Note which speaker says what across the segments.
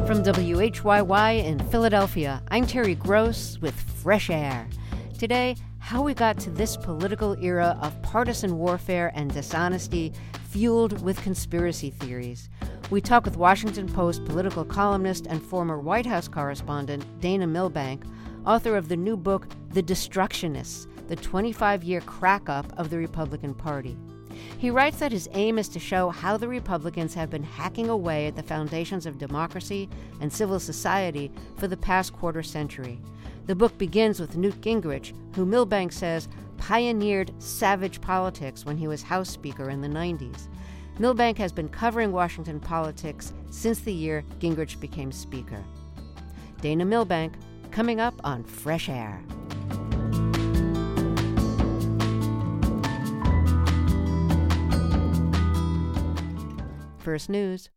Speaker 1: From WHYY in Philadelphia, I'm Terry Gross with Fresh Air. Today, how we got to this political era of partisan warfare and dishonesty fueled with conspiracy theories. We talk with Washington Post political columnist and former White House correspondent Dana Milbank, author of the new book, The Destructionists, the 25-year crack-up of the Republican Party. He writes that his aim is to show how the Republicans have been hacking away at the foundations of democracy and civil society for the past quarter century. The book begins with Newt Gingrich, who Milbank says pioneered savage politics when he was House Speaker in the 90s. Milbank has been covering Washington politics since the year Gingrich became Speaker. Dana Milbank, coming up on Fresh Air. First News.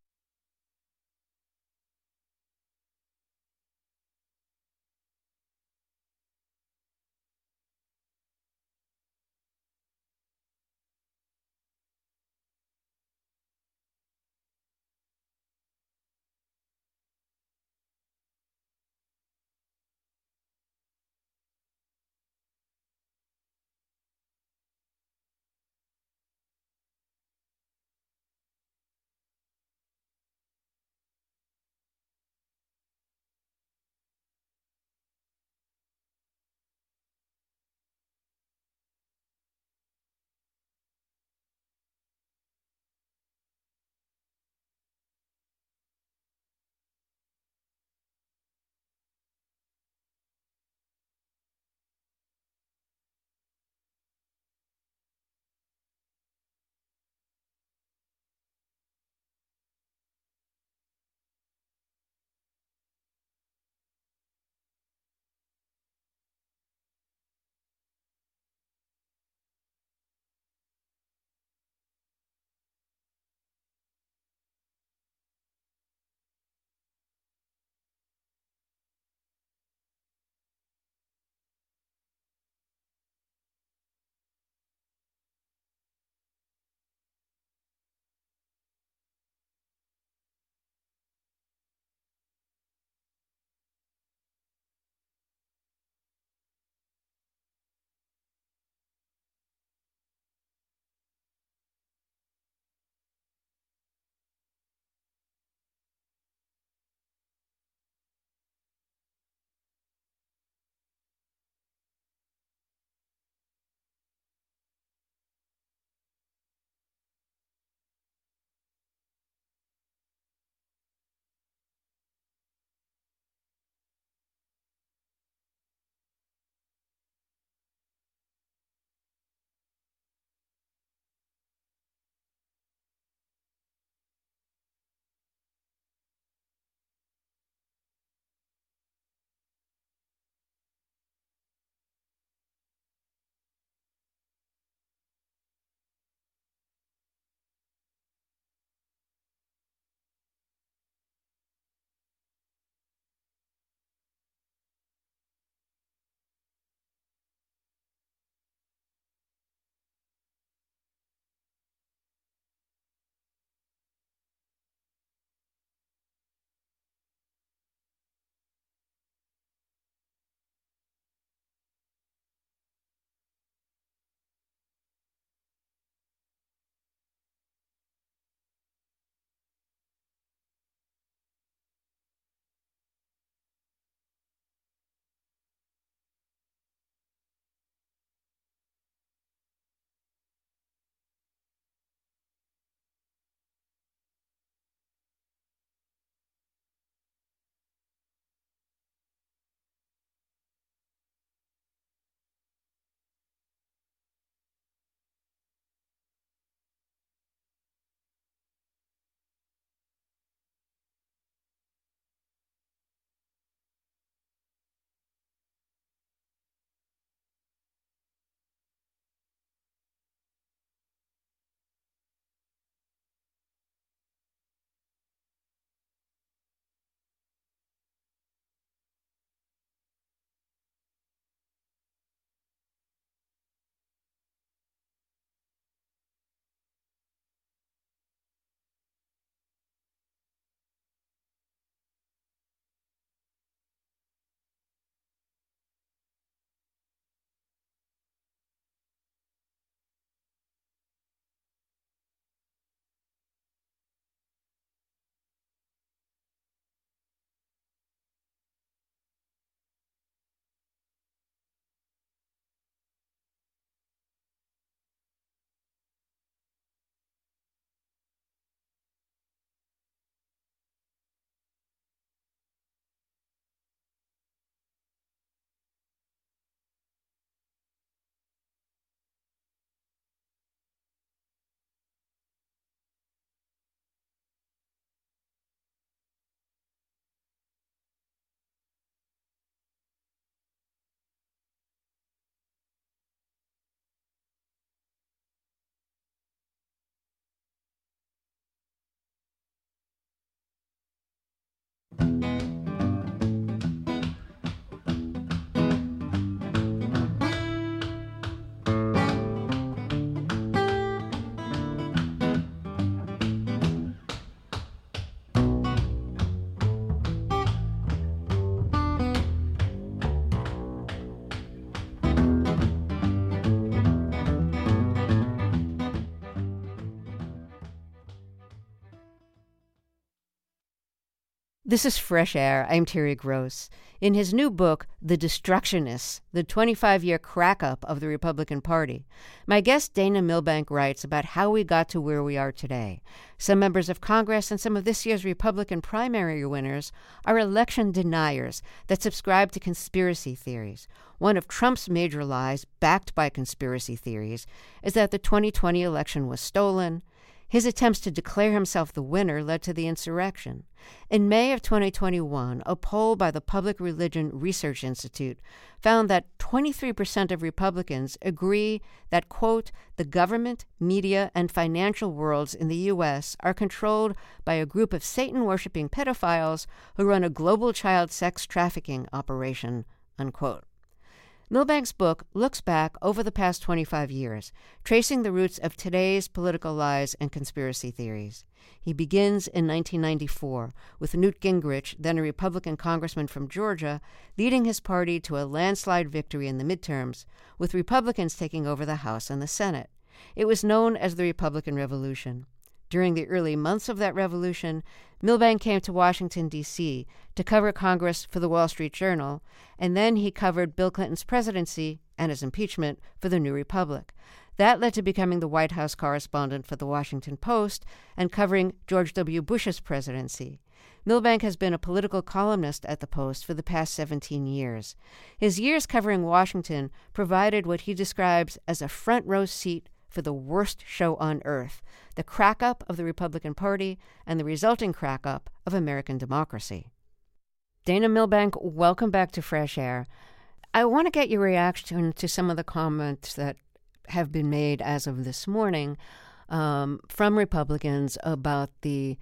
Speaker 1: This is Fresh Air. I'm Terry Gross. In his new book, The Destructionists, the 25-year crack-up of the Republican Party, my guest Dana Milbank writes about how we got to where we are today. Some members of Congress and some of this year's Republican primary winners are election deniers that subscribe to conspiracy theories. One of Trump's major lies, backed by conspiracy theories, is that the 2020 election was stolen. His attempts to declare himself the winner led to the insurrection. In May of 2021, a poll by the Public Religion Research Institute found that 23% of Republicans agree that, quote, the government, media, and financial worlds in the U.S. are controlled by a group of Satan-worshipping pedophiles who run a global child sex trafficking operation, unquote. Milbank's book looks back over the past 25 years, tracing the roots of today's political lies and conspiracy theories. He begins in 1994 with Newt Gingrich, then a Republican congressman from Georgia, leading his party to a landslide victory in the midterms, with Republicans taking over the House and the Senate. It was known as the Republican Revolution. During the early months of that revolution, Milbank came to Washington, D.C. to cover Congress for the Wall Street Journal, and then he covered Bill Clinton's presidency and his impeachment for the New Republic. That led to becoming the White House correspondent for the Washington Post and covering George W. Bush's presidency. Milbank has been a political columnist at the Post for the past 17 years. His years covering Washington provided what he describes as a front-row seat for the worst show on earth, the crack-up of the Republican Party and the resulting crack-up of American democracy. Dana Milbank, welcome back to Fresh Air. I want to get your reaction to some of the comments that have been made as of this morning from Republicans about the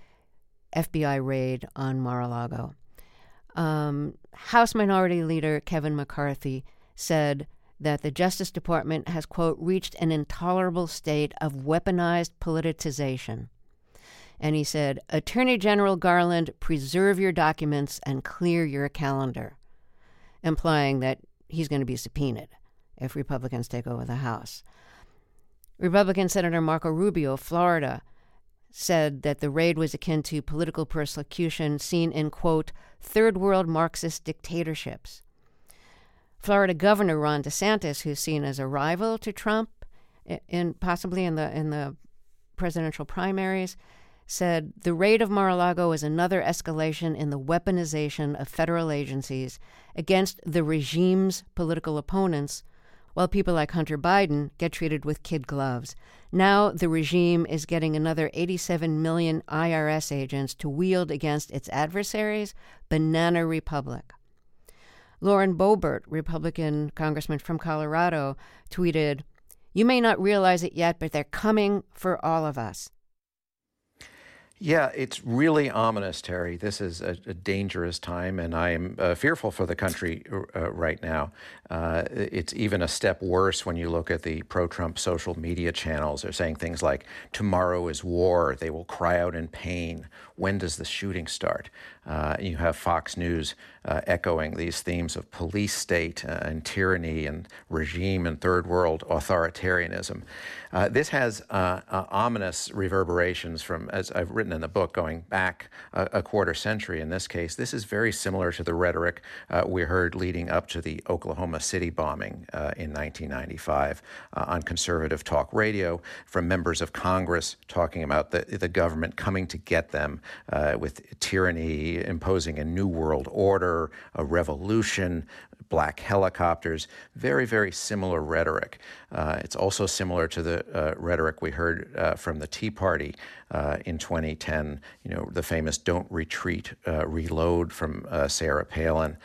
Speaker 1: FBI raid on Mar-a-Lago. House Minority Leader Kevin McCarthy said that the Justice Department has, quote, reached an intolerable state of weaponized politicization. And he said, Attorney General Garland, preserve your documents and clear your calendar, implying that he's going to be subpoenaed if Republicans take over the House. Republican Senator Marco Rubio of Florida said that the raid was akin to political persecution seen in, quote, third world Marxist dictatorships. Florida Governor Ron DeSantis, who's seen as a rival to Trump, possibly in the presidential primaries, said the raid of Mar-a-Lago is another escalation in the weaponization of federal agencies against the regime's political opponents, while people like Hunter Biden get treated with kid gloves. Now the regime is getting another 87 million IRS agents to wield against its adversaries. Banana Republic. Lauren Boebert, Republican congressman from Colorado, tweeted, you may not realize it yet, but they're coming for all of us.
Speaker 2: Yeah, it's really ominous, Terry. This is a dangerous time, and I am fearful for the country right now. It's even a step worse when you look at the pro-Trump social media channels. They're saying things like, tomorrow is war, they will cry out in pain. When does the shooting start? You have Fox News echoing these themes of police state and tyranny and regime and third world authoritarianism. This has ominous reverberations from, as I've written in the book, going back a quarter century in this case. This is very similar to the rhetoric we heard leading up to the Oklahoma City bombing in 1995 on conservative talk radio from members of Congress talking about the government coming to get them with tyranny, imposing a new world order, a revolution, black helicopters, very, very similar rhetoric. It's also similar to the rhetoric we heard from the Tea Party in 2010, the famous Don't Retreat, Reload from Sarah Palin,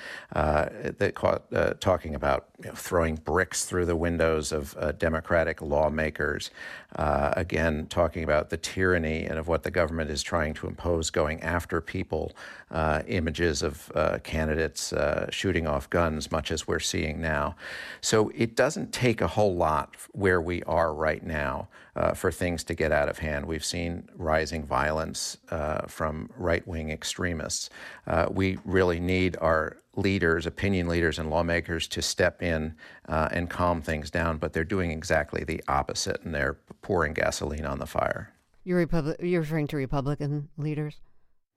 Speaker 2: talking about throwing bricks through the windows of Democratic lawmakers, again, talking about the tyranny and of what the government is trying to impose, going after people, images of candidates shooting off guns, much as we're seeing now. So it doesn't take a whole lot where we are right now for things to get out of hand. We've seen rising violence from right-wing extremists. We really need our leaders, opinion leaders and lawmakers to step in and calm things down, but they're doing exactly the opposite, and they're pouring gasoline on the fire.
Speaker 1: You're referring to Republican leaders?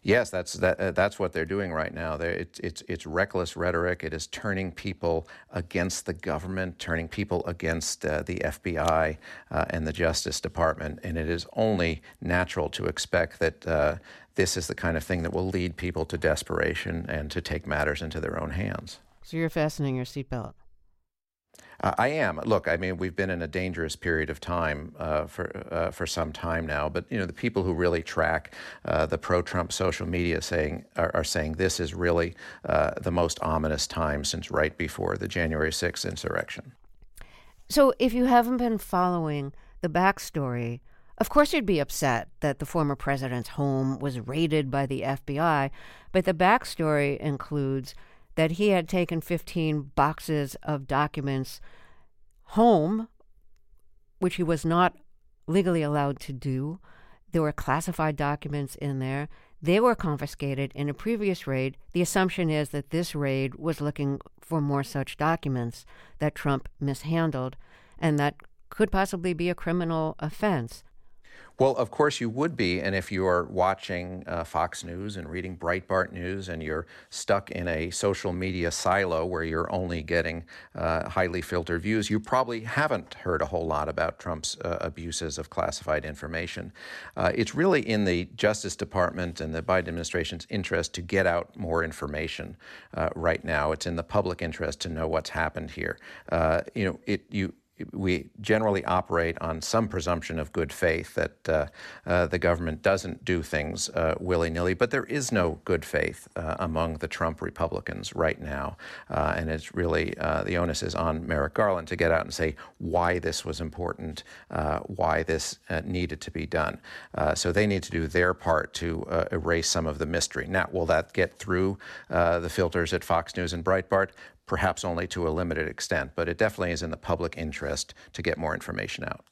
Speaker 2: Yes, that's what they're doing right now. It's reckless rhetoric. It is turning people against the government, turning people against the FBI and the Justice Department, and it is only natural to expect that this is the kind of thing that will lead people to desperation and to take matters into their own hands.
Speaker 1: So you're fastening your seatbelt.
Speaker 2: I am. Look, I mean, we've been in a dangerous period of time for some time now. But the people who really track the pro-Trump social media are saying this is really the most ominous time since right before the January 6th insurrection.
Speaker 1: So, if you haven't been following the backstory, of course you'd be upset that the former president's home was raided by the FBI. But the backstory includes that he had taken 15 boxes of documents home, which he was not legally allowed to do. There were classified documents in there. They were confiscated in a previous raid. The assumption is that this raid was looking for more such documents that Trump mishandled, and that could possibly be a criminal offense.
Speaker 2: Well, of course you would be, and if you're watching Fox News and reading Breitbart News and you're stuck in a social media silo where you're only getting highly filtered views, you probably haven't heard a whole lot about Trump's abuses of classified information. It's really in the Justice Department and the Biden administration's interest to get out more information right now. It's in the public interest to know what's happened here. We generally operate on some presumption of good faith that the government doesn't do things willy-nilly, but there is no good faith among the Trump Republicans right now. And it's really the onus is on Merrick Garland to get out and say why this was important, why this needed to be done. So they need to do their part to erase some of the mystery. Now, will that get through the filters at Fox News and Breitbart? Perhaps only to a limited extent, but it definitely is in the public interest to get more information out.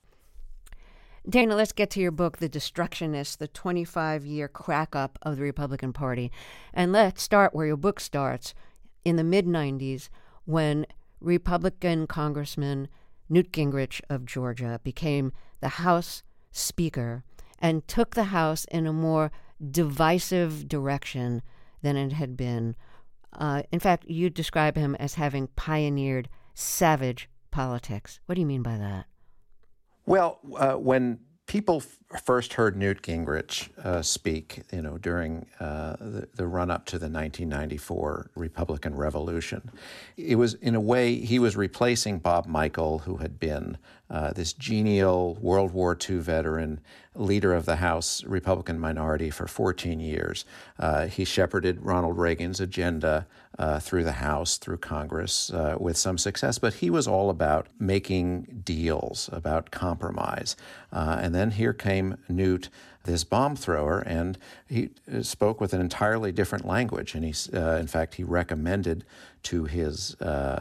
Speaker 1: Dana, let's get to your book, The Destructionists, the 25-year crack-up of the Republican Party. And let's start where your book starts, in the mid-'90s, when Republican Congressman Newt Gingrich of Georgia became the House Speaker and took the House in a more divisive direction than it had been. In fact, you describe him as having pioneered savage politics. What do you mean by that?
Speaker 2: Well, when people first heard Newt Gingrich speak, during the run-up to the 1994 Republican Revolution, it was, in a way, he was replacing Bob Michel, who had been this genial World War II veteran, leader of the House Republican minority for 14 years. He shepherded Ronald Reagan's agenda through the House, through Congress, with some success, but he was all about making deals, about compromise. And then here came Newt, this bomb thrower, and he spoke with an entirely different language. And in fact, he recommended to his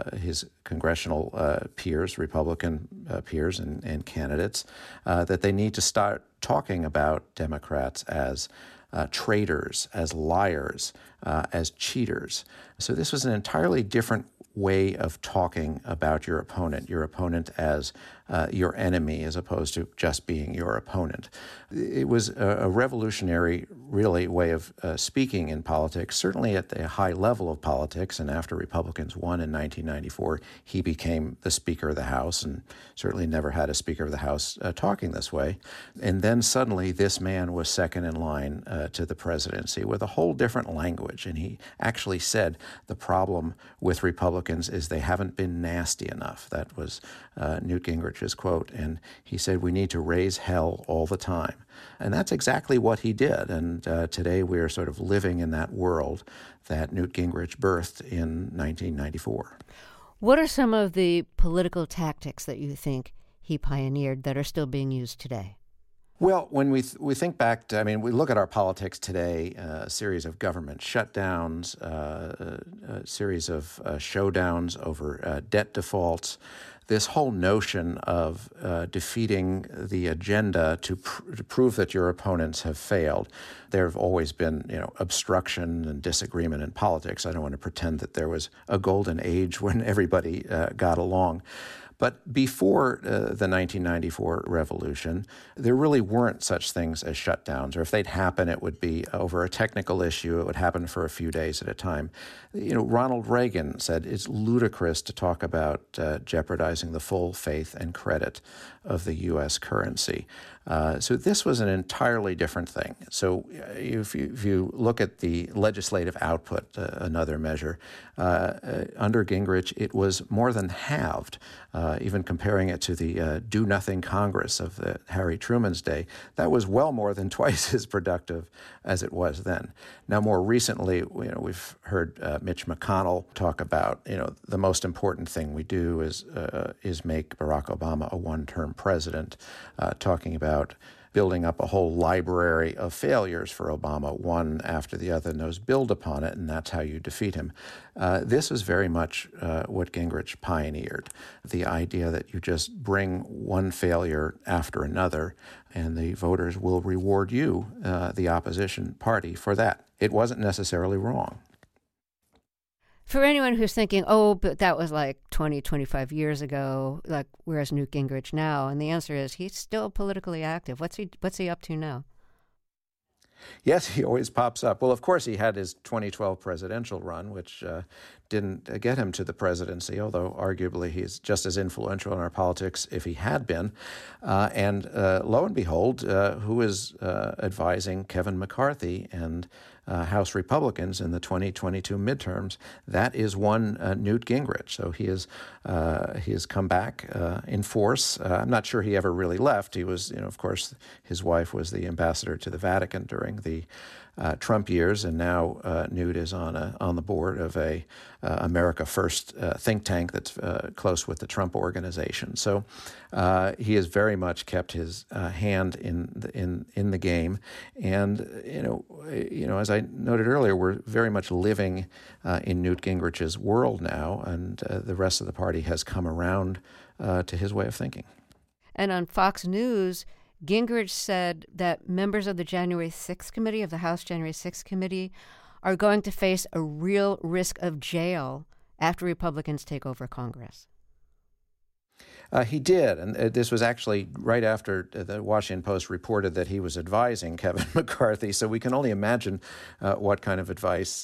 Speaker 2: congressional peers, Republican peers and candidates, that they need to start talking about Democrats as traitors, as liars, as cheaters. So this was an entirely different way of talking about your opponent as your enemy, as opposed to just being your opponent. It was a revolutionary, really, way of speaking in politics, certainly at the high level of politics. And after Republicans won in 1994, he became the Speaker of the House, and certainly never had a Speaker of the House talking this way. And then suddenly this man was second in line to the presidency with a whole different language. And he actually said the problem with Republicans is they haven't been nasty enough. That was Newt Gingrich's quote. And he said, we need to raise hell all the time. And that's exactly what he did. And today we are sort of living in that world that Newt Gingrich birthed in 1994.
Speaker 1: What are some of the political tactics that you think he pioneered that are still being used today?
Speaker 2: Well, when we think back to, we look at our politics today, a series of government shutdowns, a series of showdowns over debt defaults, this whole notion of defeating the agenda to prove that your opponents have failed. There have always been, obstruction and disagreement in politics. I don't want to pretend that there was a golden age when everybody got along. But before the 1994 revolution, there really weren't such things as shutdowns, or if they'd happen, it would be over a technical issue. It would happen for a few days at a time. Ronald Reagan said it's ludicrous to talk about jeopardizing the full faith and credit of the U.S. currency. So this was an entirely different thing. So if you look at the legislative output, another measure, under Gingrich, it was more than halved, even comparing it to the do-nothing Congress of Harry Truman's day. That was well more than twice as productive as it was then. Now, more recently, we've heard Mitch McConnell talk about, the most important thing we do is make Barack Obama a one-term president, talking about building up a whole library of failures for Obama, one after the other, and those build upon it, and that's how you defeat him. This is very much what Gingrich pioneered, the idea that you just bring one failure after another, and the voters will reward you, the opposition party, for that. It wasn't necessarily wrong.
Speaker 1: For anyone who's thinking, but that was like 20, 25 years ago, like, where's Newt Gingrich now? And the answer is he's still politically active. What's he up to now?
Speaker 2: Yes, he always pops up. Well, of course, he had his 2012 presidential run, which didn't get him to the presidency, although arguably he's just as influential in our politics if he had been. And lo and behold, who is advising Kevin McCarthy and House Republicans in the 2022 midterms? That is one Newt Gingrich. So he has come back in force. I'm not sure he ever really left. He was, of course, his wife was the ambassador to the Vatican during the Trump years, and now Newt is on the board of a America First think tank that's close with the Trump organization. So he has very much kept his hand in the game, and as I noted earlier, we're very much living in Newt Gingrich's world now, and the rest of the party has come around to his way of thinking.
Speaker 1: And on Fox News, Gingrich said that members of the January 6th committee, of the House January 6th committee, are going to face a real risk of jail after Republicans take over Congress.
Speaker 2: He did, and this was actually right after the Washington Post reported that he was advising Kevin McCarthy, so we can only imagine what kind of advice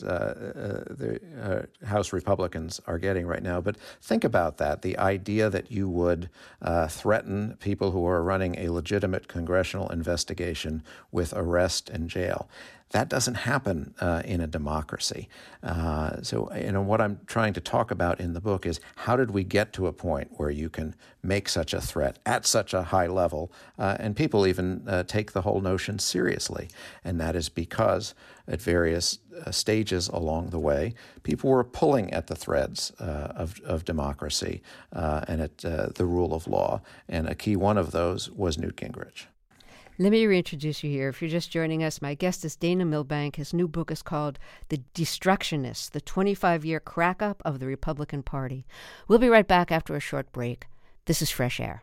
Speaker 2: the House Republicans are getting right now. But think about that, the idea that you would threaten people who are running a legitimate congressional investigation with arrest and jail. That doesn't happen in a democracy. So what I'm trying to talk about in the book is how did we get to a point where you can make such a threat at such a high level, and people even take the whole notion seriously. And that is because at various stages along the way, people were pulling at the threads of democracy and at the rule of law. And a key one of those was Newt Gingrich.
Speaker 1: Let me reintroduce you here. If you're just joining us, my guest is Dana Milbank. His new book is called The Destructionists, the 25-year crack-up of the Republican Party. We'll be right back after a short break. This is Fresh Air.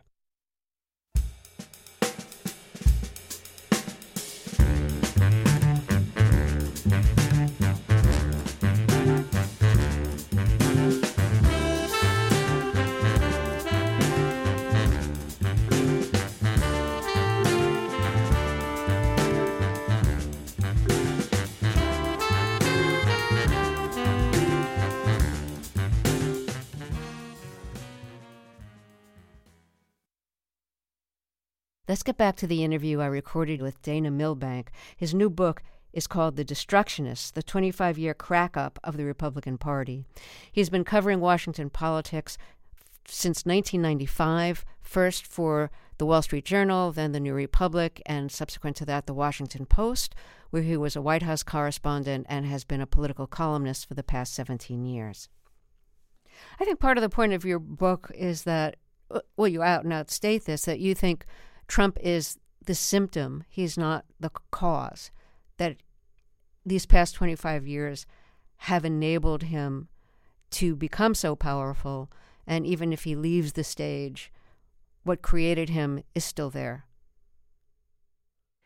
Speaker 1: Let's get back to the interview I recorded with Dana Milbank. His new book is called The Destructionists, the 25-year crack-up of the Republican Party. He's been covering Washington politics since 1995, first for the Wall Street Journal, then the New Republic, and subsequent to that, the Washington Post, where he was a White House correspondent and has been a political columnist for the past 17 years. I think part of the point of your book is that, well, you out and out state this, that you think Trump is the symptom, he's not the cause, that these past 25 years have enabled him to become so powerful, and even if he leaves the stage, what created him is still there.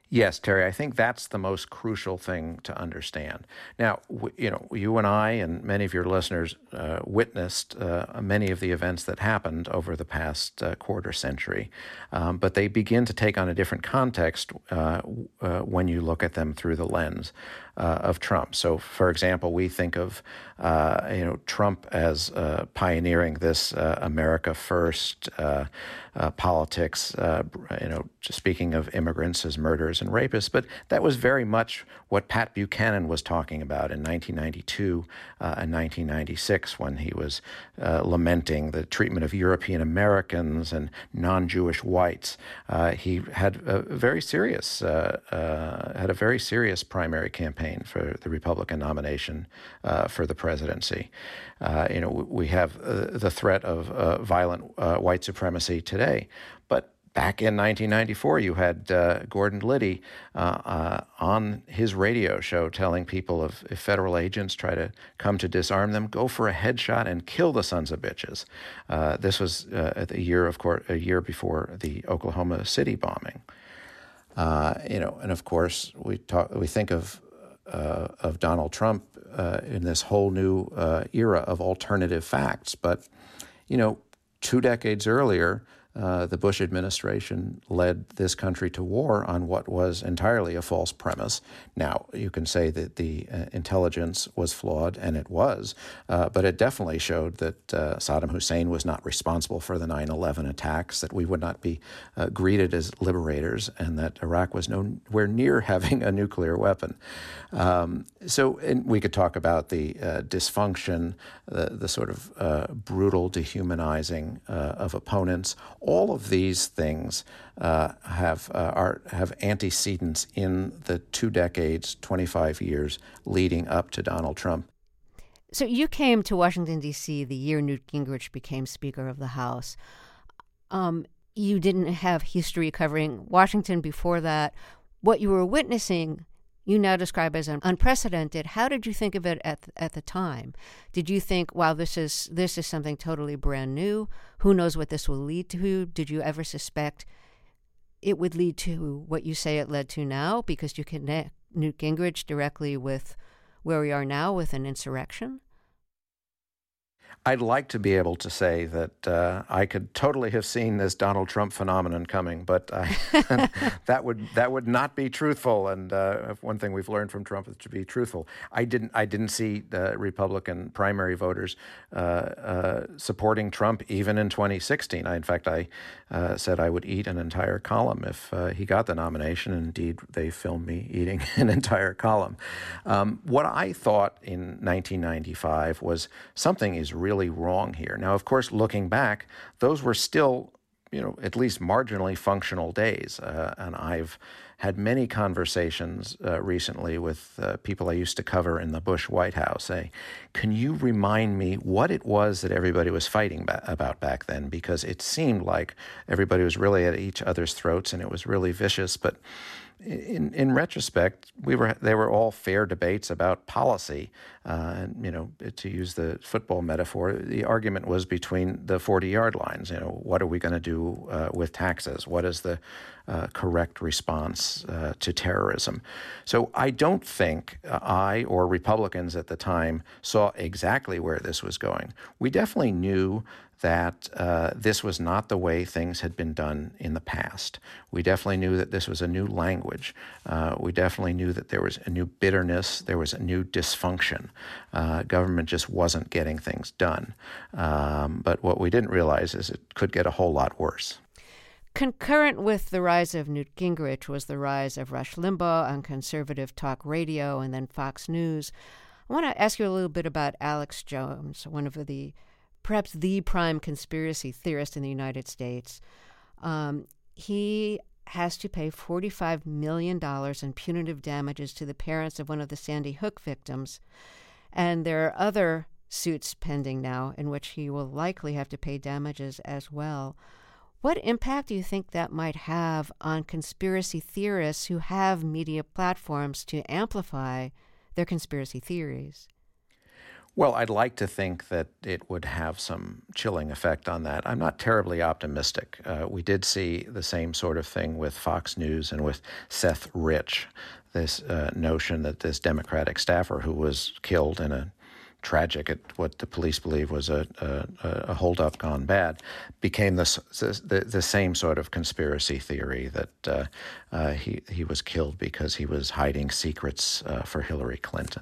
Speaker 2: Yes, Terry, I think that's the most crucial thing to understand. Now, you and I and many of your listeners witnessed many of the events that happened over the past quarter century, but they begin to take on a different context when you look at them through the lens of Trump. So, for example, we think of Trump as pioneering this America First politics. Speaking of immigrants as murderers and rapists, but that was very much what Pat Buchanan was talking about in 1992 and 1996 when he was lamenting the treatment of European Americans and non-Jewish whites. He had a very serious primary campaign for the Republican nomination for the presidency. We have the threat of violent white supremacy today, but back in 1994, you had Gordon Liddy on his radio show telling people if federal agents try to come to disarm them, go for a headshot and kill the sons of bitches. This was a year before the Oklahoma City bombing. And of course we think of Donald Trump in this whole new era of alternative facts, but 2 decades earlier, the Bush administration led this country to war on what was entirely a false premise. Now, you can say that the intelligence was flawed, and it was, but it definitely showed that Saddam Hussein was not responsible for the 9/11 attacks, that we would not be greeted as liberators, and that Iraq was nowhere near having a nuclear weapon. And we could talk about the dysfunction, the sort of brutal dehumanizing of opponents. All of these things have antecedents in the 2 decades, 25 years leading up to Donald Trump.
Speaker 1: So you came to Washington, D.C. the year Newt Gingrich became Speaker of the House. You didn't have history covering Washington before that. What you were witnessing, you now describe as unprecedented. How did you think of it at the time? Did you think, wow, this is something totally brand new? Who knows what this will lead to? Did you ever suspect it would lead to what you say it led to now, because you connect Newt Gingrich directly with where we are now with an insurrection?
Speaker 2: I'd like to be able to say that I could totally have seen this Donald Trump phenomenon coming, but that would not be truthful. And one thing we've learned from Trump is to be truthful. I didn't see the Republican primary voters supporting Trump even in 2016. In fact, I said I would eat an entire column if he got the nomination. Indeed, they filmed me eating an entire column. What I thought in 1995 was something is really wrong here. Now, of course, looking back, those were still, at least marginally functional days. And I've had many conversations recently with people I used to cover in the Bush White House. Say, can you remind me what it was that everybody was fighting about back then? Because it seemed like everybody was really at each other's throats and it was really vicious. But in retrospect, they were all fair debates about policy. To use the football metaphor, the argument was between the 40-yard lines. What are we going to do with taxes? What is the correct response to terrorism? So I don't think I or Republicans at the time saw exactly where this was going. We definitely knew that this was not the way things had been done in the past. We definitely knew that this was a new language. We definitely knew that there was a new bitterness, there was a new dysfunction. Government just wasn't getting things done. But what we didn't realize is it could get a whole lot worse.
Speaker 1: Concurrent with the rise of Newt Gingrich was the rise of Rush Limbaugh on conservative talk radio and then Fox News. I want to ask you a little bit about Alex Jones, one of perhaps the prime conspiracy theorist in the United States. He has to pay $45 million in punitive damages to the parents of one of the Sandy Hook victims. And there are other suits pending now in which he will likely have to pay damages as well. What impact do you think that might have on conspiracy theorists who have media platforms to amplify their conspiracy theories?
Speaker 2: Well, I'd like to think that it would have some chilling effect on that. I'm not terribly optimistic. We did see the same sort of thing with Fox News and with Seth Rich, this notion that this Democratic staffer who was killed in a tragic, at what the police believe was a holdup gone bad, became the same sort of conspiracy theory that he was killed because he was hiding secrets for Hillary Clinton.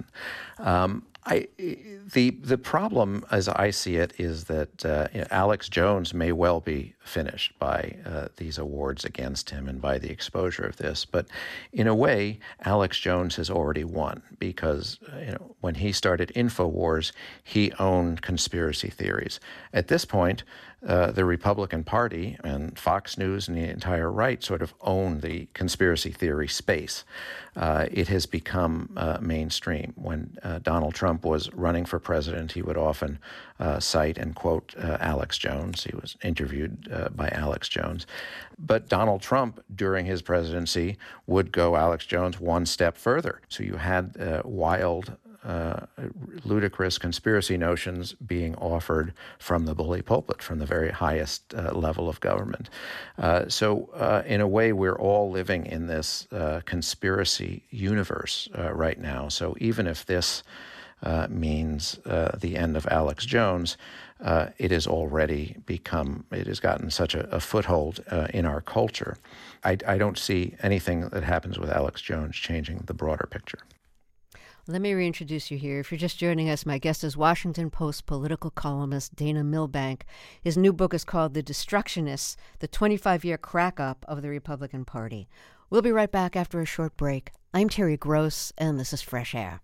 Speaker 2: The problem, as I see it, is that Alex Jones may well be finished by these awards against him and by the exposure of this. But in a way, Alex Jones has already won because when he started InfoWars, he owned conspiracy theories. At this point, the Republican Party and Fox News and the entire right sort of own the conspiracy theory space. It has become mainstream. When Donald Trump was running for president, he would often cite and quote Alex Jones. He was interviewed by Alex Jones. But Donald Trump, during his presidency, would go Alex Jones one step further. So you had wild, ludicrous conspiracy notions being offered from the bully pulpit, from the very highest level of government. So in a way, we're all living in this conspiracy universe right now. So even if this means the end of Alex Jones, it has gotten such a foothold in our culture. I don't see anything that happens with Alex Jones changing the broader picture.
Speaker 1: Let me reintroduce you here. If you're just joining us, my guest is Washington Post political columnist Dana Milbank. His new book is called The Destructionists, the 25-year crack-up of the Republican Party. We'll be right back after a short break. I'm Terry Gross, and this is Fresh Air.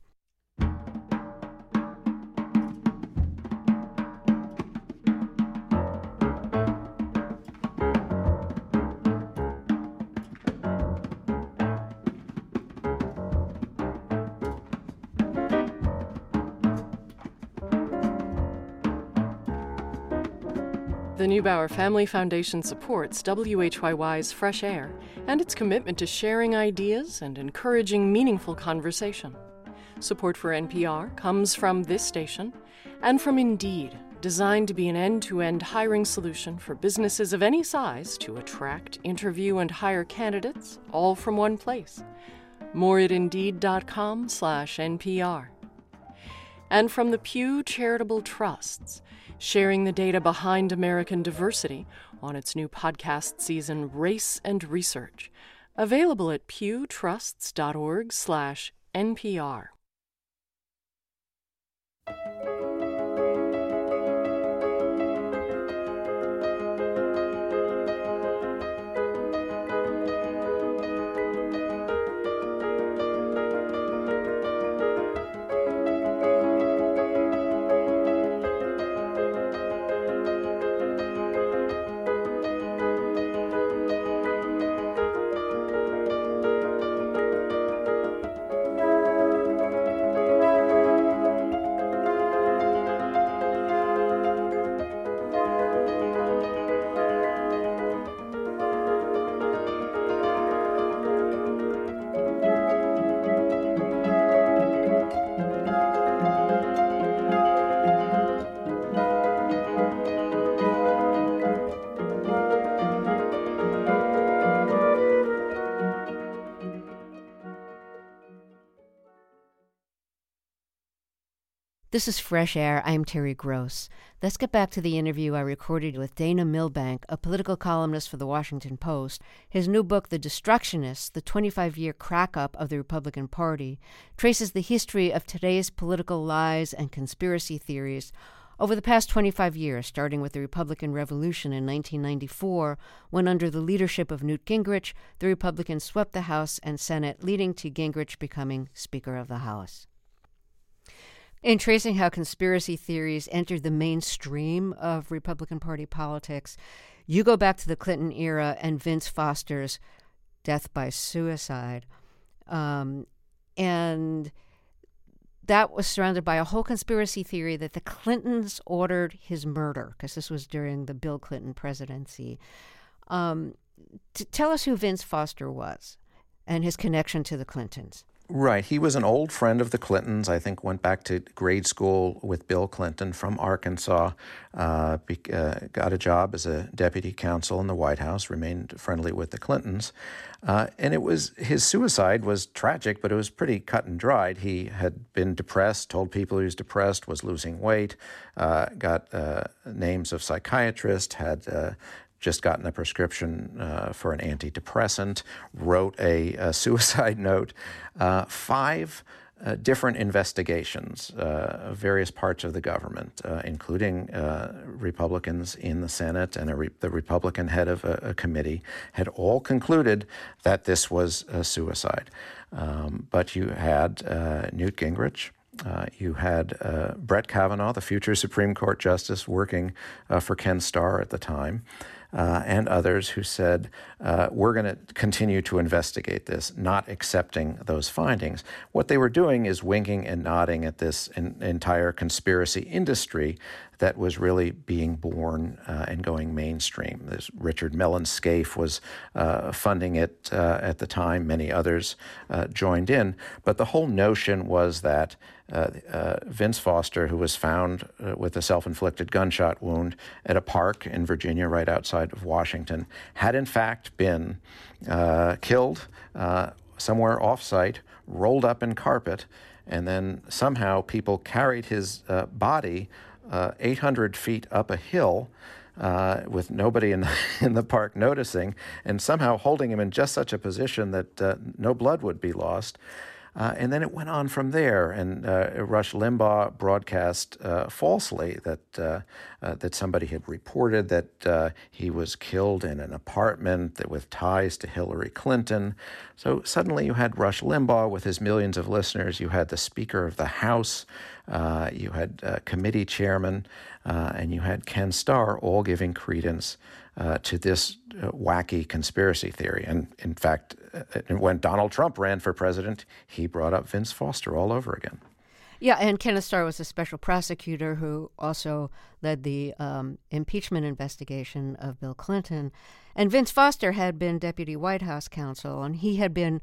Speaker 3: The Neubauer Family Foundation supports WHYY's Fresh Air and its commitment to sharing ideas and encouraging meaningful conversation. Support for NPR comes from this station and from Indeed, designed to be an end-to-end hiring solution for businesses of any size to attract, interview, and hire candidates, all from one place. More at Indeed.com/NPR. And from the Pew Charitable Trusts, sharing the data behind American diversity on its new podcast season, Race and Research, available at pewtrusts.org/NPR.
Speaker 1: This is Fresh Air. I'm Terry Gross. Let's get back to the interview I recorded with Dana Milbank, a political columnist for the Washington Post. His new book, The Destructionists, the 25-year crack-up of the Republican Party, traces the history of today's political lies and conspiracy theories over the past 25 years, starting with the Republican Revolution in 1994, when under the leadership of Newt Gingrich, the Republicans swept the House and Senate, leading to Gingrich becoming Speaker of the House. In tracing how conspiracy theories entered the mainstream of Republican Party politics, you go back to the Clinton era and Vince Foster's death by suicide. And that was surrounded by a whole conspiracy theory that the Clintons ordered his murder, because this was during the Bill Clinton presidency. Tell us who Vince Foster was and his connection to the Clintons.
Speaker 2: Right. He was an old friend of the Clintons. I think went back to grade school with Bill Clinton from Arkansas, got a job as a deputy counsel in the White House, remained friendly with the Clintons. And his suicide was tragic, but it was pretty cut and dried. He had been depressed, told people he was depressed, was losing weight, got names of psychiatrists, had just gotten a prescription for an antidepressant, wrote a suicide note. 5 different investigations of various parts of the government, including Republicans in the Senate and the Republican head of a committee, had all concluded that this was a suicide. But you had Newt Gingrich. You had Brett Kavanaugh, the future Supreme Court Justice, working for Ken Starr at the time. And others who said, we're going to continue to investigate this, not accepting those findings. What they were doing is winking and nodding at this entire conspiracy industry that was really being born and going mainstream. This Richard Mellon Scaife was funding it at the time. Many others joined in. But the whole notion was that Vince Foster, who was found with a self-inflicted gunshot wound at a park in Virginia right outside of Washington, had in fact been killed somewhere off-site, rolled up in carpet, and then somehow people carried his body 800 feet up a hill with nobody in the park noticing, and somehow holding him in just such a position that no blood would be lost. And then it went on from there, and Rush Limbaugh broadcast falsely that somebody had reported that he was killed in an apartment with ties to Hillary Clinton. So suddenly you had Rush Limbaugh with his millions of listeners. You had the Speaker of the House. You had committee chairman, and you had Ken Starr all giving credence to this wacky conspiracy theory. And in fact, when Donald Trump ran for president, he brought up Vince Foster all over again.
Speaker 1: Yeah, and Kenneth Starr was a special prosecutor who also led the impeachment investigation of Bill Clinton. And Vince Foster had been deputy White House counsel, and he had been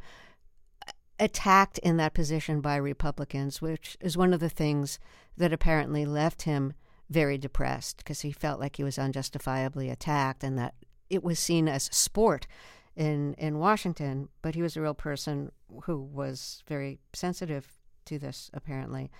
Speaker 1: attacked in that position by Republicans, which is one of the things that apparently left him very depressed, because he felt like he was unjustifiably attacked and that it was seen as sport in Washington. But he was a real person who was very sensitive to this, apparently.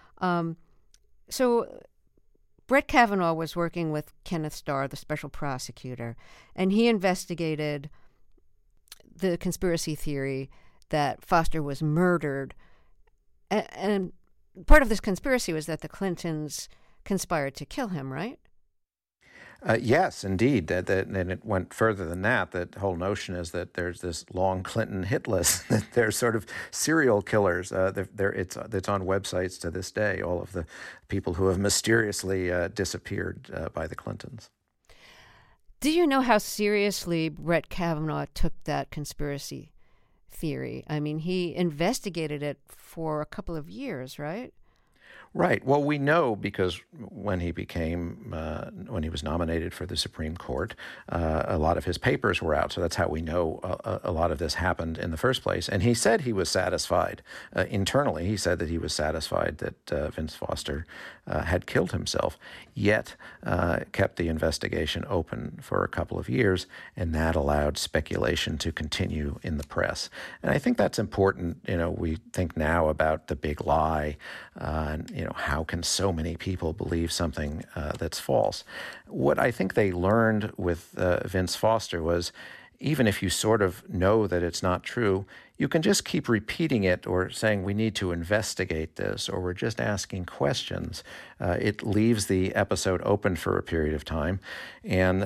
Speaker 1: So Brett Kavanaugh was working with Kenneth Starr, the special prosecutor, and he investigated the conspiracy theory that Foster was murdered. And part of this conspiracy was that the Clintons conspired to kill him, right?
Speaker 2: Yes, indeed. And it went further than that. The whole notion is that there's this long Clinton hit list, that they're sort of serial killers. It's on websites to this day, all of the people who have mysteriously disappeared by the Clintons.
Speaker 1: Do you know how seriously Brett Kavanaugh took that conspiracy theory? I mean, he investigated it for a couple of years, right?
Speaker 2: Right. Well, we know because when he was nominated for the Supreme Court, a lot of his papers were out. So that's how we know a lot of this happened in the first place. And he said he was satisfied internally. He said that he was satisfied that Vince Foster had killed himself, yet kept the investigation open for a couple of years. And that allowed speculation to continue in the press. And I think that's important. You know, we think now about the big lie and, how can so many people believe something that's false? What I think they learned with Vince Foster was, even if you sort of know that it's not true, you can just keep repeating it or saying we need to investigate this, or we're just asking questions. It leaves the episode open for a period of time. And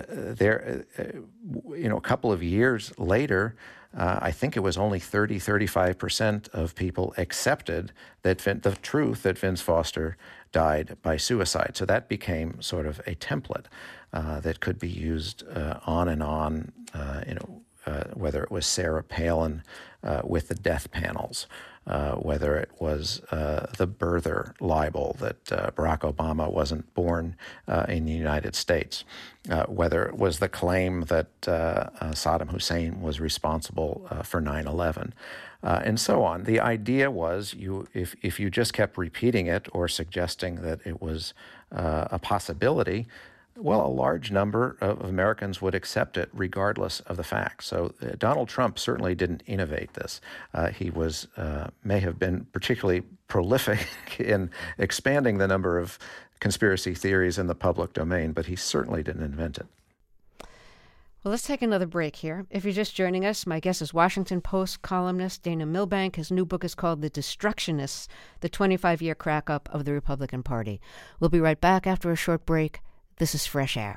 Speaker 2: a couple of years later, I think it was only 35% of people accepted that the truth that Vince Foster died by suicide. So that became sort of a template that could be used on and on, whether it was Sarah Palin with the death panels, whether it was the birther libel that Barack Obama wasn't born in the United States, whether it was the claim that Saddam Hussein was responsible for 9/11. And so on. The idea was if you just kept repeating it or suggesting that it was a possibility, well, a large number of Americans would accept it regardless of the facts. So Donald Trump certainly didn't innovate this. He may have been particularly prolific in expanding the number of conspiracy theories in the public domain, but he certainly didn't invent it.
Speaker 1: Well, let's take another break here. If you're just joining us, my guest is Washington Post columnist Dana Milbank. His new book is called The Destructionists, the 25-year crack-up of the Republican Party. We'll be right back after a short break. This is Fresh Air.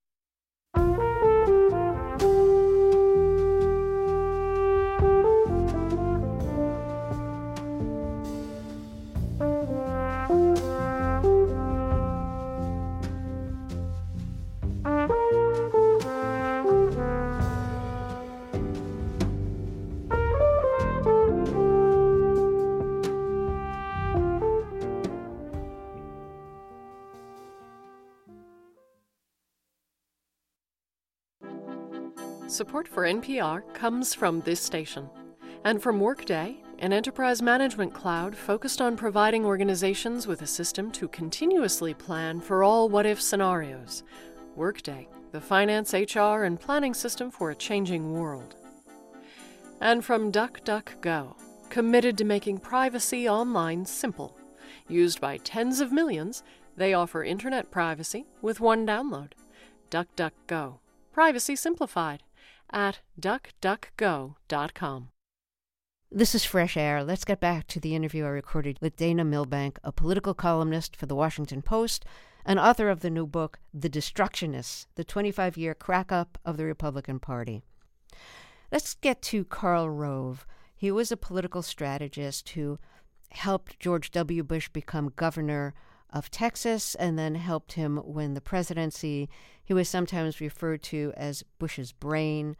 Speaker 3: Support for NPR comes from this station and from Workday, an enterprise management cloud focused on providing organizations with a system to continuously plan for all what-if scenarios. Workday, the finance, HR, and planning system for a changing world. And from DuckDuckGo, committed to making privacy online simple. Used by tens of millions, they offer internet privacy with one download. DuckDuckGo, privacy simplified. At duckduckgo.com.
Speaker 1: This is Fresh Air. Let's get back to the interview I recorded with Dana Milbank, a political columnist for the Washington Post and author of the new book, The Destructionists, the 25-year crack-up of the Republican Party. Let's get to Karl Rove. He was a political strategist who helped George W. Bush become governor of Texas and then helped him win the presidency. He was sometimes referred to as Bush's brain.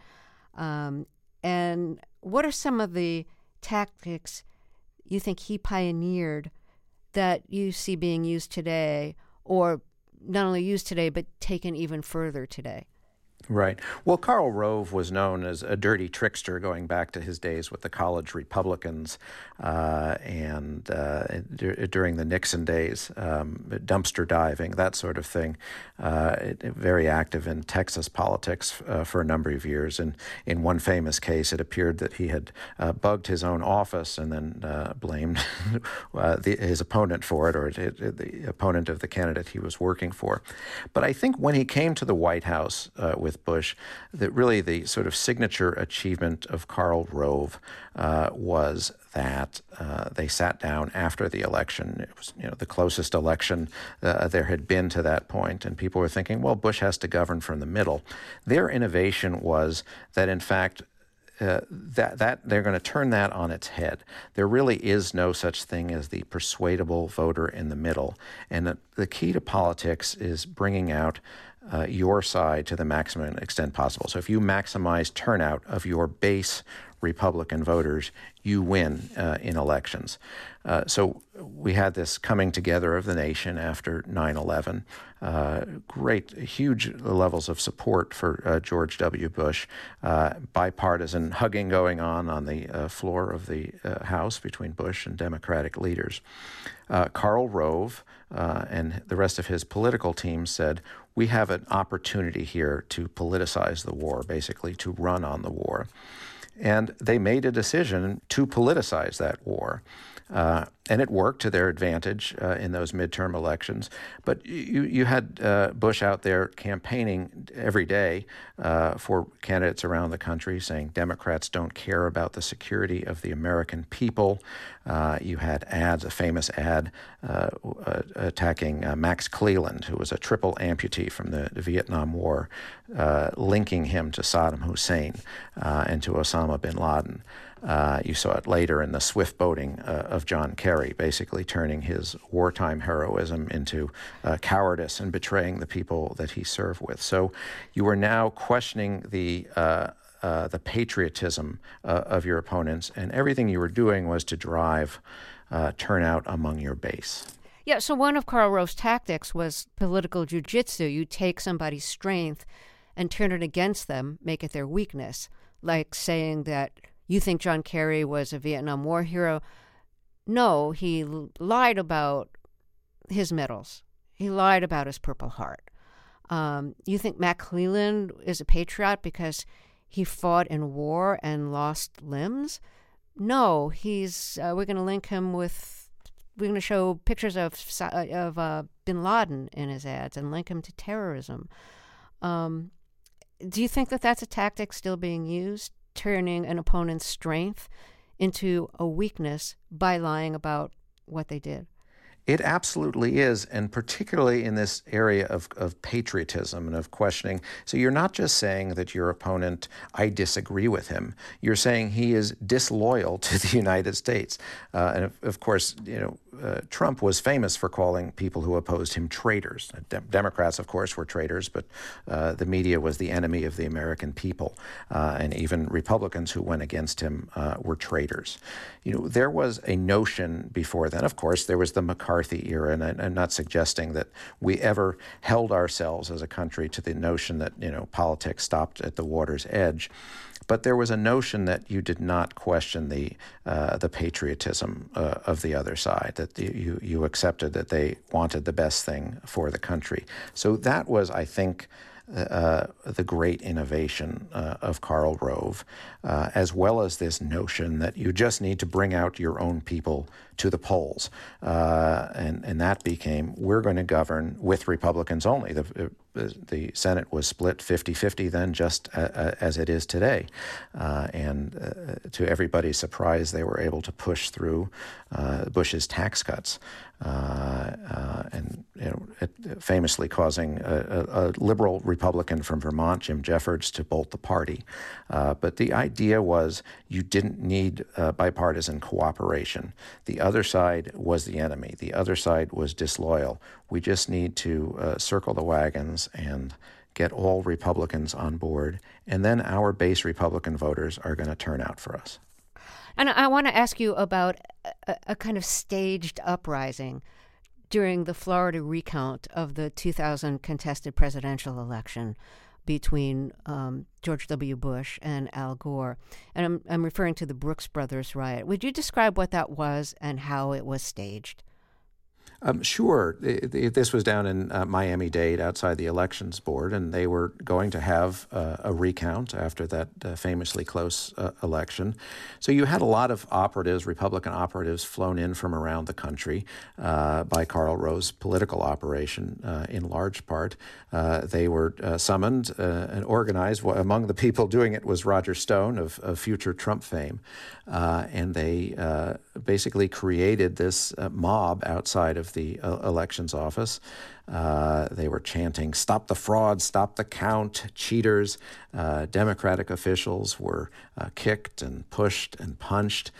Speaker 1: And what are some of the tactics you think he pioneered that you see being used today, or not only used today, but taken even further today?
Speaker 2: Right. Well, Karl Rove was known as a dirty trickster going back to his days with the college Republicans and during the Nixon days, dumpster diving, that sort of thing. Very active in Texas politics for a number of years. And in one famous case, it appeared that he had bugged his own office and then blamed his opponent for it, or the opponent of the candidate he was working for. But I think when he came to the White House with Bush, that really the sort of signature achievement of Karl Rove was that they sat down after the election. It was, the closest election there had been to that point, and people were thinking, well, Bush has to govern from the middle. Their innovation was that, in fact, that they're going to turn that on its head. There really is no such thing as the persuadable voter in the middle, and the key to politics is bringing out your side to the maximum extent possible. So if you maximize turnout of your base Republican voters, you win in elections. So we had this coming together of the nation after 9/11. Huge levels of support for George W. Bush, bipartisan hugging going on the floor of the House between Bush and Democratic leaders. Karl Rove and the rest of his political team said, we have an opportunity here to politicize the war, basically to run on the war. And they made a decision to politicize that war. And it worked to their advantage in those midterm elections. But you had Bush out there campaigning every day for candidates around the country saying Democrats don't care about the security of the American people. You had ads, a famous ad attacking Max Cleland, who was a triple amputee from the Vietnam War, linking him to Saddam Hussein and to Osama bin Laden. You saw it later in the swift boating of John Kerry, basically turning his wartime heroism into cowardice and betraying the people that he served with. So you are now questioning the the patriotism of your opponents, and everything you were doing was to drive turnout among your base.
Speaker 1: Yeah, so one of Karl Rove's tactics was political jujitsu. You take somebody's strength and turn it against them, make it their weakness, like saying that you think John Kerry was a Vietnam War hero. No, he lied about his medals. He lied about his Purple Heart. You think Matt Cleland is a patriot because he fought in war and lost limbs? No, we're going to link him with. We're going to show pictures of bin Laden in his ads and link him to terrorism. Do you think that that's a tactic still being used, turning an opponent's strength into a weakness by lying about what they did?
Speaker 2: It absolutely is, and particularly in this area of patriotism and of questioning. So you're not just saying that your opponent, I disagree with him. You're saying he is disloyal to the United States. And of course, Trump was famous for calling people who opposed him traitors. Democrats, of course, were traitors, but the media was the enemy of the American people. And even Republicans who went against him were traitors. There was a notion before then, of course, there was the McCarthy era, and I'm not suggesting that we ever held ourselves as a country to the notion that, politics stopped at the water's edge. But there was a notion that you did not question the patriotism of the other side, that you accepted that they wanted the best thing for the country. So that was, I think, the great innovation of Karl Rove, as well as this notion that you just need to bring out your own people to the polls. And that became, we're going to govern with Republicans only. The Senate was split 50-50 then, just as it is today. And to everybody's surprise, they were able to push through Bush's tax cuts, and famously causing a liberal Republican from Vermont, Jim Jeffords, to bolt the party. But the idea was you didn't need bipartisan cooperation. The other side was the enemy. The other side was disloyal. We just need to circle the wagons and get all Republicans on board, and then our base Republican voters are going to turn out for us.
Speaker 1: And I want to ask you about a kind of staged uprising during the Florida recount of the 2000 contested presidential election between George W. Bush and Al Gore. And I'm referring to the Brooks Brothers riot. Would you describe what that was and how it was staged?
Speaker 2: Sure. This was down in Miami-Dade outside the Elections Board, and they were going to have a recount after that famously close election. So you had a lot of operatives, Republican operatives, flown in from around the country by Karl Rove's political operation in large part. They were summoned and organized. Among the people doing it was Roger Stone of future Trump fame. And they basically created this mob outside of the elections office. They were chanting, "Stop the fraud, stop the count, cheaters." Democratic officials were kicked and pushed and punched.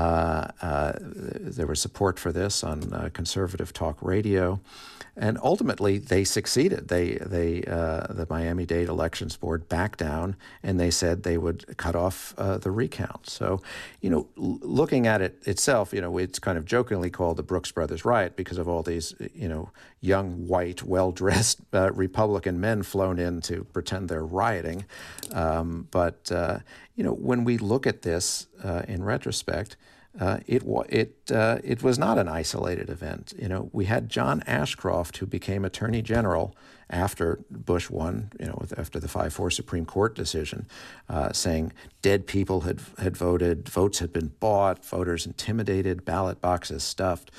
Speaker 2: There was support for this on conservative talk radio. And ultimately, they succeeded. The Miami-Dade Elections Board backed down, and they said they would cut off the recount. So, looking at it itself, it's kind of jokingly called the Brooks Brothers riot because of all these, young, white, well-dressed Republican men flown in to pretend they're rioting. But when we look at this in retrospect, it was not an isolated event. We had John Ashcroft, who became Attorney General after Bush won, after the 5-4 Supreme Court decision, saying dead people had voted, votes had been bought, voters intimidated, ballot boxes stuffed.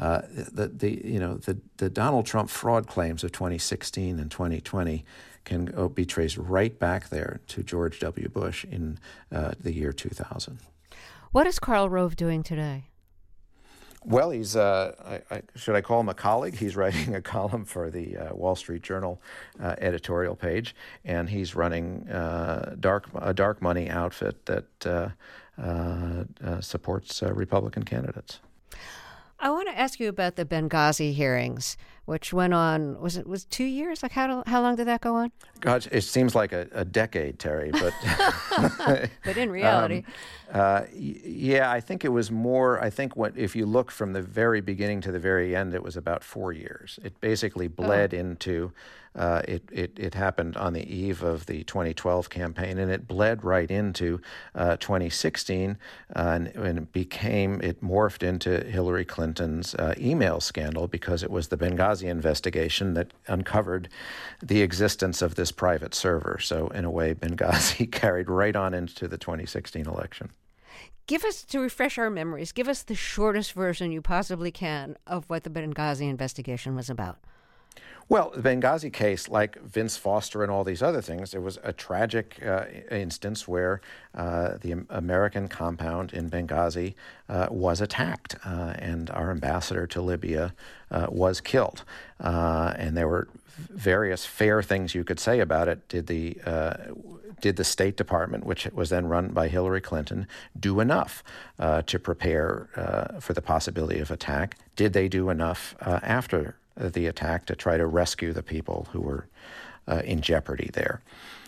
Speaker 2: The Donald Trump fraud claims of 2016 and 2020 can be traced right back there to George W. Bush in the year 2000.
Speaker 1: What is Karl Rove doing today?
Speaker 2: Well, he's, should I call him a colleague? He's writing a column for the Wall Street Journal editorial page, and he's running a dark money outfit that supports Republican candidates.
Speaker 1: I want to ask you about the Benghazi hearings, which went on, was 2 years? Like how long did that go on?
Speaker 2: God, it seems like a decade, Terry, but
Speaker 1: but in reality.
Speaker 2: Yeah, I think it was more, if you look from the very beginning to the very end, it was about 4 years. It basically bled into, it happened on the eve of the 2012 campaign, and it bled right into 2016, and it morphed into Hillary Clinton's email scandal, because it was the Benghazi investigation that uncovered the existence of this private server. So in a way, Benghazi carried right on into the 2016 election.
Speaker 1: Give us, to refresh our memories, give us the shortest version you possibly can of what the Benghazi investigation was about.
Speaker 2: Well, the Benghazi case, like Vince Foster and all these other things, it was a tragic instance where the American compound in Benghazi was attacked, and our ambassador to Libya was killed. And there were various fair things you could say about it. Did the State Department, which was then run by Hillary Clinton, do enough to prepare for the possibility of attack? Did they do enough after the attack to try to rescue the people who were in jeopardy there?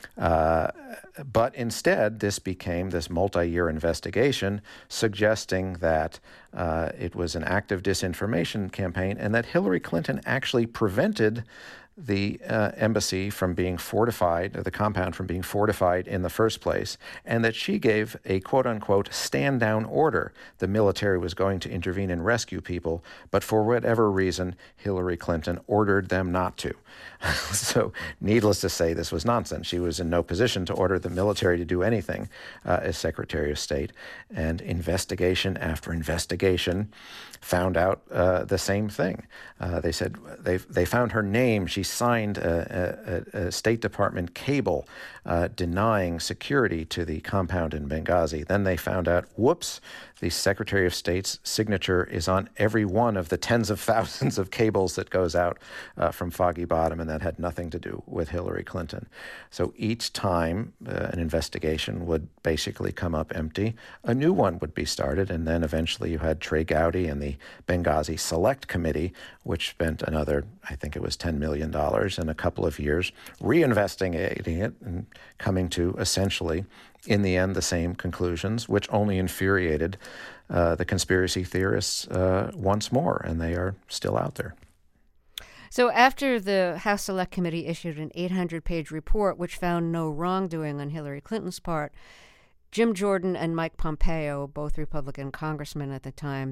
Speaker 2: But instead, this became this multi-year investigation suggesting that it was an active disinformation campaign, and that Hillary Clinton actually prevented the embassy from being fortified, or the compound from being fortified in the first place, and that she gave a quote-unquote stand-down order. The military was going to intervene and rescue people, but for whatever reason, Hillary Clinton ordered them not to. So needless to say, this was nonsense. She was in no position to order the military to do anything as Secretary of State, and investigation after investigation found out the same thing. They said they found her name. She signed a State Department cable denying security to the compound in Benghazi. Then they found out, whoops, the Secretary of State's signature is on every one of the tens of thousands of cables that goes out from Foggy Bottom, and that had nothing to do with Hillary Clinton. So each time an investigation would basically come up empty, a new one would be started, and then eventually you had Trey Gowdy and the Benghazi Select Committee, which spent another, I think it was $10 million in a couple of years, reinvestigating it and coming to essentially, in the end, the same conclusions, which only infuriated the conspiracy theorists once more, and they are still out there.
Speaker 1: So after the House Select Committee issued an 800-page report which found no wrongdoing on Hillary Clinton's part, Jim Jordan and Mike Pompeo, both Republican congressmen at the time,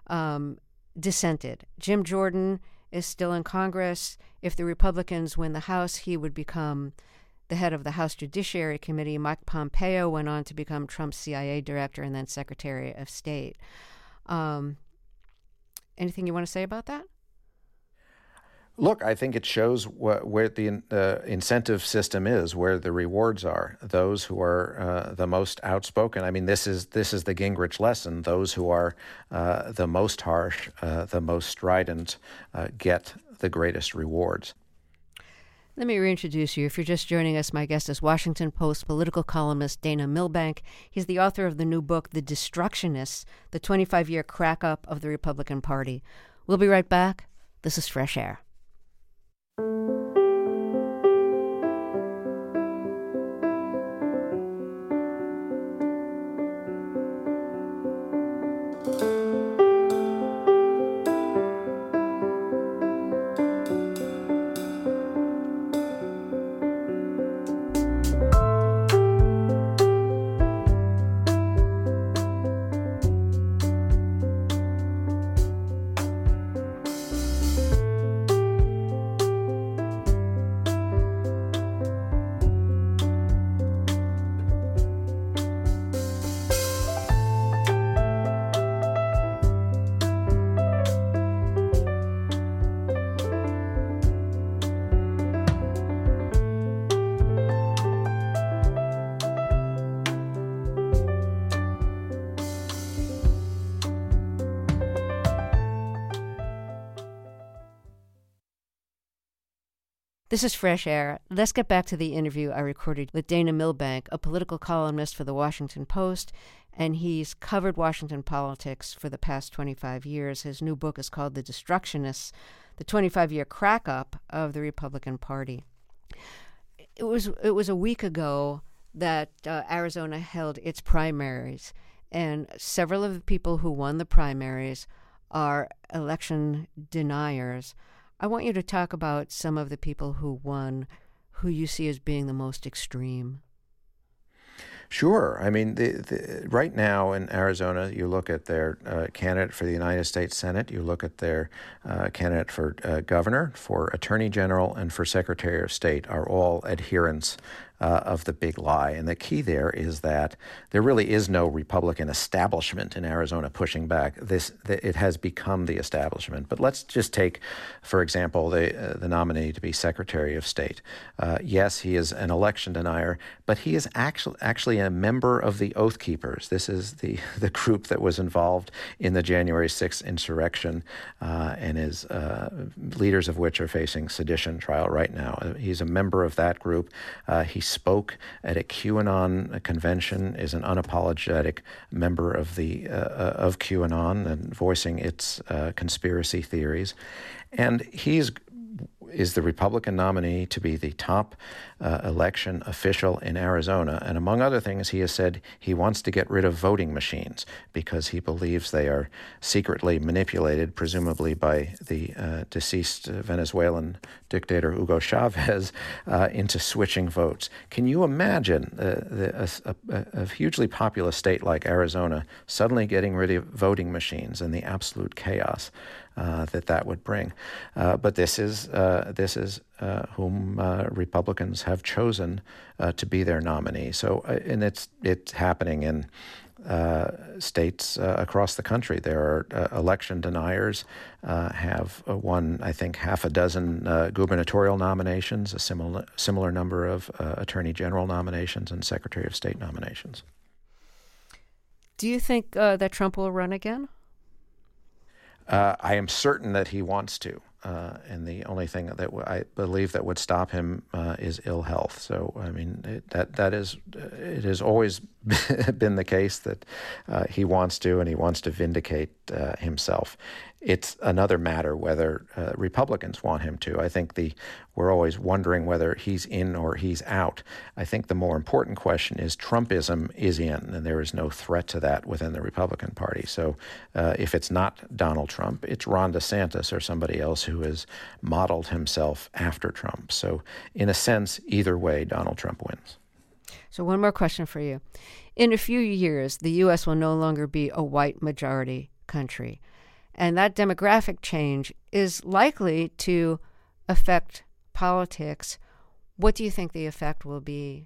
Speaker 1: dissented. Jim Jordan is still in Congress. If the Republicans win the House, he would become the head of the House Judiciary Committee. Mike Pompeo went on to become Trump's CIA director and then Secretary of State. Anything you want to say about that?
Speaker 2: Look, I think it shows where the incentive system is, where the rewards are. Those who are the most outspoken. I mean, this is the Gingrich lesson. Those who are the most harsh, the most strident, get the greatest rewards.
Speaker 1: Let me reintroduce you. If you're just joining us, my guest is Washington Post political columnist Dana Milbank. He's the author of the new book, The Destructionists, the 25-year crack-up of the Republican Party. We'll be right back. This is Fresh Air. This is Fresh Air. Let's get back to the interview I recorded with Dana Milbank, a political columnist for the Washington Post, and he's covered Washington politics for the past 25 years. His new book is called The Destructionists, the 25-year crack-up of the Republican Party. It was a week ago that Arizona held its primaries, and several of the people who won the primaries are election deniers. I want you to talk about some of the people who won, who you see as being the most extreme.
Speaker 2: Sure. I mean, right now in Arizona, you look at their candidate for the United States Senate, you look at their candidate for governor, for attorney general, and for secretary of state are all adherents of the big lie. And the key there is that there really is no Republican establishment in Arizona pushing back. It has become the establishment. But let's just take, for example, the nominee to be Secretary of State. Yes, he is an election denier, but he is actually a member of the Oath Keepers. This is the group that was involved in the January 6th insurrection and is leaders of which are facing sedition trial right now. He's a member of that group. He spoke at a QAnon convention, is an unapologetic member of of QAnon and voicing its conspiracy theories, and is the Republican nominee to be the top election official in Arizona. And among other things, he has said he wants to get rid of voting machines because he believes they are secretly manipulated, presumably by the deceased Venezuelan dictator Hugo Chavez, into switching votes. Can you imagine a hugely populous state like Arizona suddenly getting rid of voting machines and the absolute chaos that would bring? But this is whom Republicans have chosen to be their nominee. So, and it's happening in states across the country. There are election deniers have won, I think, half a dozen gubernatorial nominations, a similar number of attorney general nominations and secretary of state nominations.
Speaker 1: Do you think that Trump will run again?
Speaker 2: I am certain that he wants to. And the only thing that I believe that would stop him is ill health. So, I mean, it has always been the case that he wants to, and he wants to vindicate himself. It's another matter whether Republicans want him to. I think we're always wondering whether he's in or he's out. I think the more important question is Trumpism is in, and there is no threat to that within the Republican Party. So if it's not Donald Trump, it's Ron DeSantis or somebody else who has modeled himself after Trump. So in a sense, either way, Donald Trump wins.
Speaker 1: So one more question for you. In a few years, the U.S. will no longer be a white majority country. And that demographic change is likely to affect politics. What do you think the effect will be?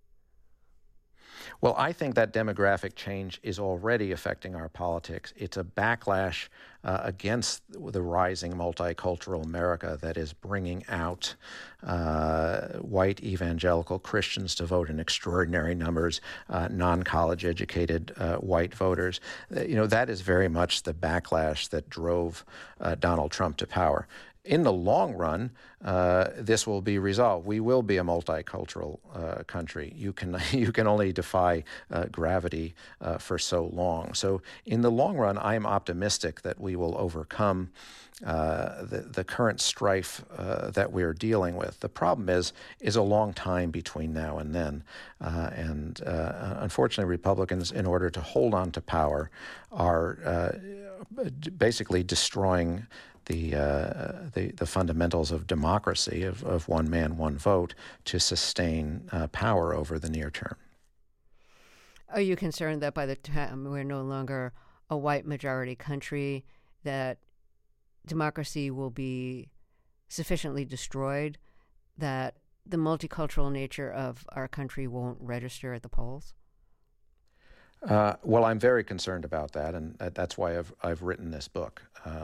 Speaker 2: Well, I think that demographic change is already affecting our politics. It's a backlash against the rising multicultural America that is bringing out white evangelical Christians to vote in extraordinary numbers, non-college educated white voters. That is very much the backlash that drove Donald Trump to power. In the long run, this will be resolved. We will be a multicultural country. You can only defy gravity for so long. So in the long run, I am optimistic that we will overcome the current strife that we're dealing with. The problem is a long time between now and then. And unfortunately, Republicans, in order to hold on to power, are basically destroying the fundamentals of democracy, of one man, one vote, to sustain power over the near term.
Speaker 1: Are you concerned that by the time we're no longer a white majority country, that democracy will be sufficiently destroyed, that the multicultural nature of our country won't register at the polls?
Speaker 2: Well, I'm very concerned about that, and that's why I've written this book.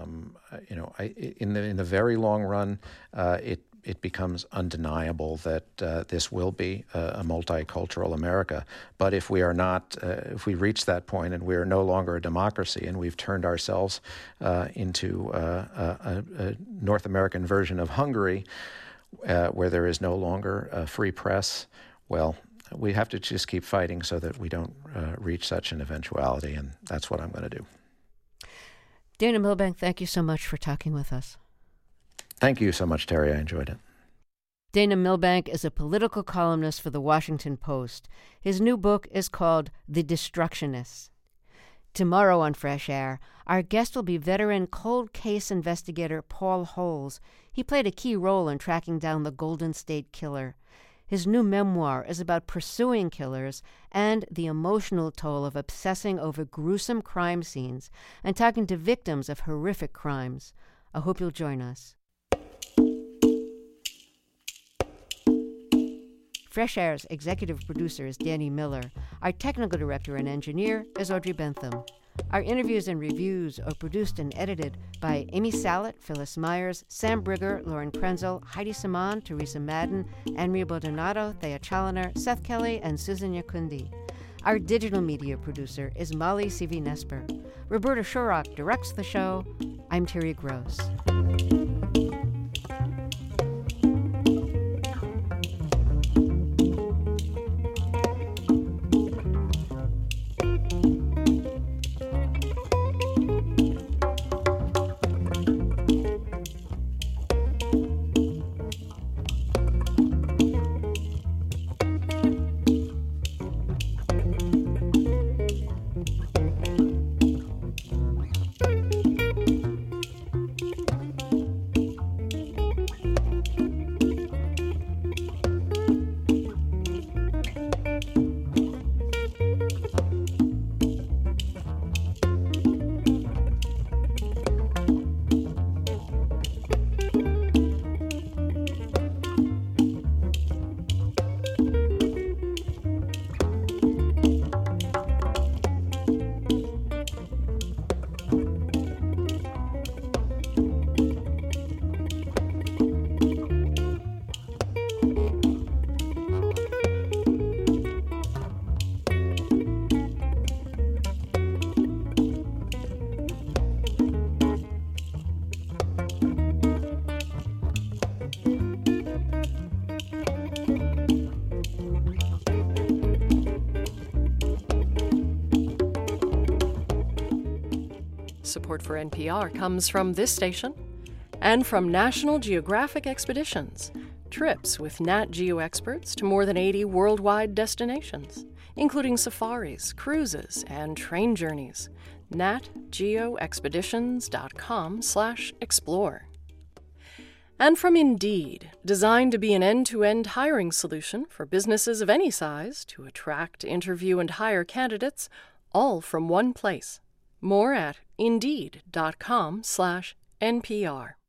Speaker 2: In the very long run, it becomes undeniable that this will be a multicultural America. But if we are not, if we reach that point and we are no longer a democracy and we've turned ourselves into a North American version of Hungary, where there is no longer a free press, well, we have to just keep fighting so that we don't reach such an eventuality, and that's what I'm going to do.
Speaker 1: Dana Milbank, thank you so much for talking with us.
Speaker 2: Thank you so much, Terry. I enjoyed it.
Speaker 1: Dana Milbank is a political columnist for The Washington Post. His new book is called The Destructionists. Tomorrow on Fresh Air, our guest will be veteran cold case investigator Paul Holes. He played a key role in tracking down the Golden State Killer. His new memoir is about pursuing killers and the emotional toll of obsessing over gruesome crime scenes and talking to victims of horrific crimes. I hope you'll join us. Fresh Air's executive producer is Danny Miller. Our technical director and engineer is Audrey Bentham. Our interviews and reviews are produced and edited by Amy Salet, Phyllis Myers, Sam Brigger, Lauren Krenzel, Heidi Saman, Teresa Madden, Andrea Baldonado, Thea Chaloner, Seth Kelly, and Susan Yakundi. Our digital media producer is Molly Sivi-Nesper. Roberta Shorrock directs the show. I'm Terry Gross.
Speaker 3: Support for NPR comes from this station and from National Geographic Expeditions, trips with Nat Geo experts to more than 80 worldwide destinations, including safaris, cruises, and train journeys. natgeoexpeditions.com/explore. And from Indeed, designed to be an end-to-end hiring solution for businesses of any size to attract, interview, and hire candidates, all from one place. More at Indeed.com/NPR.